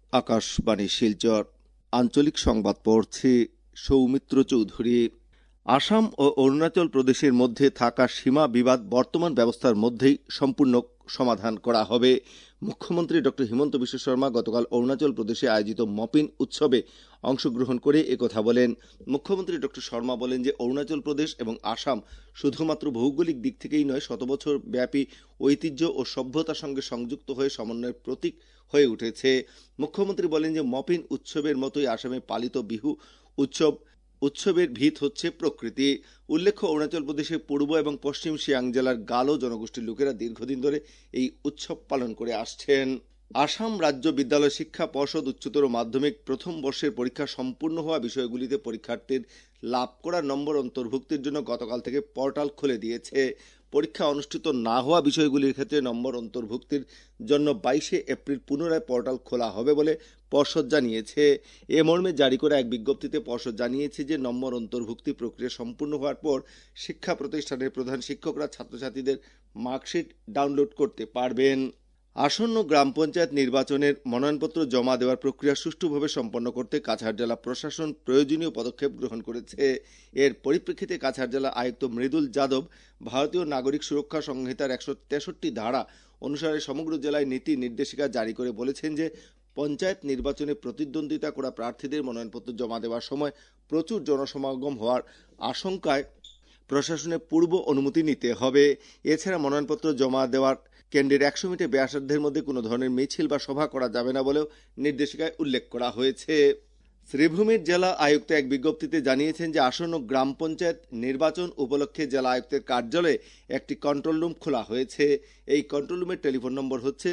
আকাশবাণী শিলচর আঞ্চলিক সংবাদ পড়ছি সৌমিত্র চৌধুরী। আসাম ও অরুণাচল প্রদেশের মধ্যে থাকা সীমা বিবাদ বর্তমান ব্যবস্থার মধ্যেই সম্পূর্ণ সমাধান করা হবে। মুখ্যমন্ত্রী ড হিমন্ত বিশ্ব শর্মা গতকাল অরুণাচল প্রদেশে আয়োজিত মপিন উৎসবে অংশগ্রহণ করে একথা বলেন। মুখ্যমন্ত্রী ড শর্মা বলেন যে অরুণাচল প্রদেশ এবং আসাম শুধুমাত্র ভৌগোলিক দিক থেকেই নয়, শতবছর ব্যাপী ঐতিহ্য ও সভ্যতার সঙ্গে সংযুক্ত হয়ে সমন্বয়ের প্রতীক হয়ে উঠেছে। মুখ্যমন্ত্রী বলেন যে মপিন উৎসবের মতোই আসামে পালিত বিহু উৎসবের ভিত হচ্ছে প্রকৃতি। উল্লেখ্য, অরুণাচল প্রদেশের পূর্ব এবং পশ্চিম সিয়াং জেলার গালো জনগোষ্ঠীর লোকেরা দীর্ঘদিন ধরে এই উৎসব পালন করে আসছেন। আসাম রাজ্য বিদ্যালয় শিক্ষা পর্ষদ উচ্চতর মাধ্যমিক প্রথম বর্ষের পরীক্ষা সম্পূর্ণ হওয়া বিষয়গুলিতে পরীক্ষার্থীর লাভ করা নম্বর অন্তর্ভুক্তির জন্য গতকাল থেকে পোর্টাল খুলে দিয়েছে। পরীক্ষা অনুষ্ঠিত না হওয়া বিষয়গুলির ক্ষেত্রে নম্বর অন্তর্ভুক্তির জন্য 22 এপ্রিল পুনরায় পোর্টাল খোলা হবে বলে পর্ষদ জানিয়েছে। এ মর্মে জারি করা এক বিজ্ঞপ্তিতে পর্ষদ জানিয়েছে যে নম্বর অন্তর্ভুক্তি প্রক্রিয়া সম্পূর্ণ হওয়ার পর শিক্ষা প্রতিষ্ঠানের প্রধান শিক্ষকরা ছাত্রছাত্রীদের মার্কশিট ডাউনলোড করতে পারবেন। আসন্ন গ্রাম পঞ্চায়েত নির্বাচনের মনোনয়নপত্র জমা দেওয়ার প্রক্রিয়া সুষ্ঠুভাবে সম্পন্ন করতে কাছাড় জেলা প্রশাসন প্রয়োজনীয় পদক্ষেপ গ্রহণ করেছে। এর পরিপ্রেক্ষিতে কাছাড় জেলা আয়ুক্ত মৃদুল যাদব ভারতীয় নাগরিক সুরক্ষা সংহিতার 163 ধারা অনুসারে সমগ্র জেলায় নীতি নির্দেশিকা জারি করে বলেছেন যে পঞ্চায়েত নির্বাচনে প্রতিদ্বন্দ্বিতা করা প্রার্থীদের মনোনয়নপত্র জমা দেওয়ার সময় প্রচুর জনসমাগম হওয়ার আশঙ্কায় প্রশাসনের পূর্ব অনুমতি নিতে হবে। এছাড়া মনোনয়নপত্র জমা দেওয়ার কেন্দ্রের 100 মিটার ব্যাসার্ধের মধ্যে কোনো ধরনের মিছিল বা সভা করা যাবে না বলেও নির্দেশিকায় উল্লেখ করা হয়েছে। শ্রীভূমির জেলা আয়ুক্ত এক বিজ্ঞপ্তিতে জানিয়েছেন যে আসন্ন গ্রাম পঞ্চায়েত নির্বাচন উপলক্ষে জেলা আয়ুক্তের কার্যালয়ে একটি কন্ট্রোল রুম খোলা হয়েছে। এই কন্ট্রোল রুমের টেলিফোন নম্বর হচ্ছে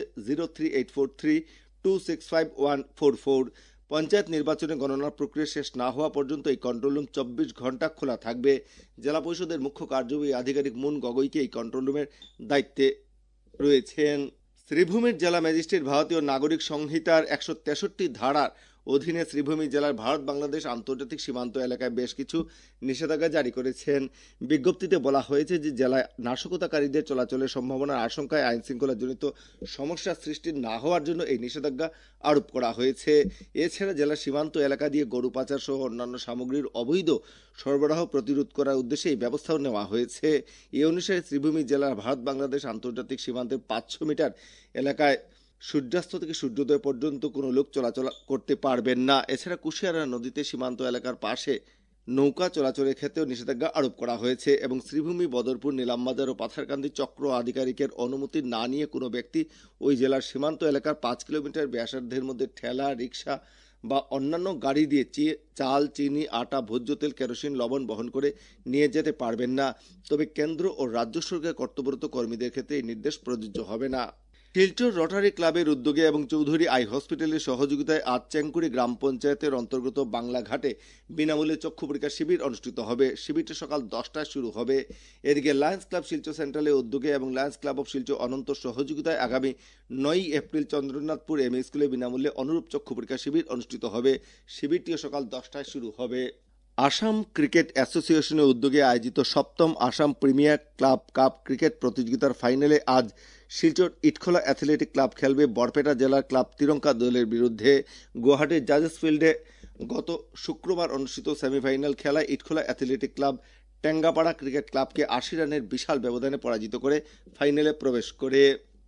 03843265144। পঞ্চায়েত নির্বাচনে গণনার প্রক্রিয়া শেষ না হওয়া পর্যন্ত এই কন্ট্রোল রুম 24 ঘন্টা খোলা থাকবে। জেলা পরিষদের মুখ্য কার্যবাহী আধিকারিক মুন গগৈকে এই কন্ট্রোল রুমের দায়িত্বে রয়েছেন। শ্রীভূমির জেলা ম্যাজিস্ট্রেট ভারতীয় নাগরিক সংহিতার 163 ধারার অধীনে শ্রীভূমি জেলার ভারত বাংলাদেশ আন্তর্জাতিক সীমান্ত এলাকায় বেশ কিছু নিষেধাজ্ঞা জারি করেছেন। বিজ্ঞপ্তিতে বলা হয়েছে যে জেলায় নাশকতাকারীদের চলাচলের সম্ভাবনার আশঙ্কায় আইন শৃঙ্খলাজনিত সমস্যা সৃষ্টি না হওয়ার জন্য এই নিষেধাজ্ঞা আরোপ করা হয়েছে। এছাড়া জেলার সীমান্ত এলাকা দিয়ে গরু পাচার সহ অন্যান্য সামগ্রীর অবৈধ সরবরাহ প্রতিরোধ করার উদ্দেশ্যে এই ব্যবস্থাও নেওয়া হয়েছে। এই অনুসারে শ্রীভূমি জেলার ভারত বাংলাদেশ আন্তর্জাতিক সীমান্তের 500 মিটার এলাকায় সূর্যাস্ত থেকে সূর্যোদয় পর্যন্ত কোনো লোক চলাচল করতে পারবেন না। এছাড়া কুশিয়ারা নদীতে সীমান্ত এলাকার পাশে নৌকা চলাচলের ক্ষেত্রেও নিষেধাজ্ঞা আরোপ করা হয়েছে এবং শ্রীভূমি, বদরপুর, নীলামবাজার ও পাথারকান্দি চক্র আধিকারিকের অনুমতি না নিয়ে কোনো ব্যক্তি ওই জেলার সীমান্ত এলাকার 5 কিলোমিটার ব্যাসার্ধের মধ্যে ঠেলা, রিক্সা বা অন্যান্য গাড়ি দিয়ে চাল, চিনি, আটা, ভোজ্য তেল, কেরোসিন, লবণ বহন করে নিয়ে যেতে পারবেন না। তবে কেন্দ্র ও রাজ্য সরকারের কর্তব্যরত কর্মীদের ক্ষেত্রে এই নির্দেশ প্রযোজ্য হবে না। শিলচর রোটারি ক্লাবের উদ্যোগে এবং চৌধুরী আই হসপিটালের সহযোগিতায় আজ চেংকুড়ি গ্রাম পঞ্চায়েতের অন্তর্গত বাংলাঘাটে বিনামূল্যে চক্ষু পরীক্ষা শিবির অনুষ্ঠিত হবে। শিবিরটি সকাল 10টায় শুরু হবে। এদিকে লায়ন্স ক্লাব শিলচর সেন্ট্রালের উদ্যোগে এবং Lions Club of Silchar Ananta সহযোগিতায় আগামী 9 এপ্রিল চন্দ্রনাথপুর এমএ স্কুলে বিনামূল্যে অনুরূপ চক্ষু পরীক্ষা শিবির অনুষ্ঠিত হবে। শিবিরটিও সকাল 10টায় শুরু হবে। আসাম ক্রিকেট অ্যাসোসিয়েশনের উদ্যোগে আয়োজিত 7ম Assam Premier Club Cup cricket প্রতিযোগিতার ফাইনালে আজ শিলচর ইটখোলা অ্যাথলেটিক ক্লাব খেলবে বরপেটা জেলার ক্লাব তিরঙ্কা দলের বিরুদ্ধে। গুয়াহাটির জাজেস ফিল্ডে গত শুক্রবার অনুষ্ঠিত সেমিফাইনাল খেলায় Itkhola athletic club Tengapara cricket ক্লাবকে 80 রানের বিশাল ব্যবধানে পরাজিত করে ফাইনালে প্রবেশ করে।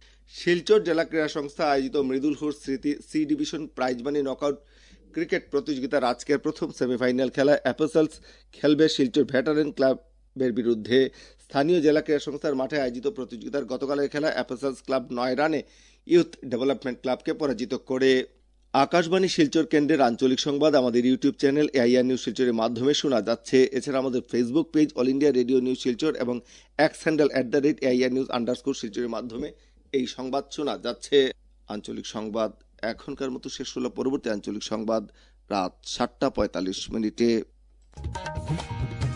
শিলচর জেলা ক্রীড়া সংস্থা আয়োজিত মৃদুল হুর স্মৃতি C division prize money knockout cricket প্রতিযোগিতার আজকের প্রথম সেমিফাইনাল খেলায় অ্যাপোসেলস খেলবে শিলচর ভেটারেন ক্লাবের বিরুদ্ধে। স্থানীয় জেলা ক্রীড়া সংস্থার মাঠে আয়োজিত প্রতিযোগিতার গতকালের খেলায় অ্যাপোসেলস ক্লাব 9 রানে ইউথ ডেভেলপমেন্ট ক্লাবকে পরাজিত করে। আকাশবাণী শিলচর কেন্দ্রের আঞ্চলিক সংবাদ আমাদের ইউটিউব চ্যানেল এআইআর নিউজ শিলচরের মাধ্যমে শোনা যাচ্ছে। এছাড়া আমাদের Facebook page All India Radio News Silchar এবং এক্স হ্যান্ডেল @AIR নিউজ _ শিলচরের মাধ্যমে এই সংবাদ শোনা যাচ্ছে। আঞ্চলিক সংবাদ এখনকার মতো শেষ হলো। পরবর্তী আঞ্চলিক সংবাদ রাত 7টা 45 মিনিটে।